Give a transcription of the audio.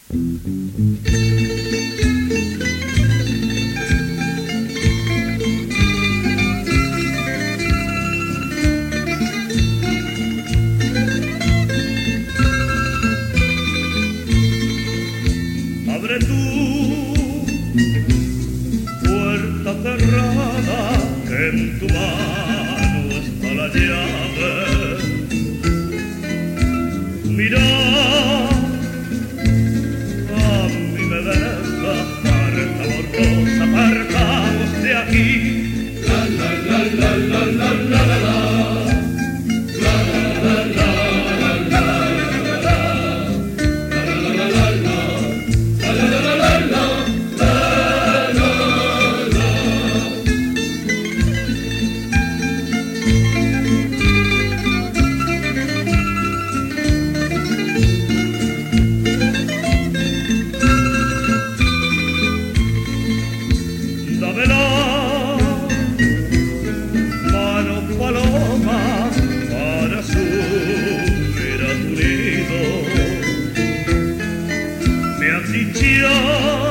Abre tu puerta cerrada, que en tu mano está la llave. Mira, a mí me deja, parta borrosa, partamos de aquí. La la la la la la la la la. Dámela, mano paloma, para subir a tu nido. Me has dicho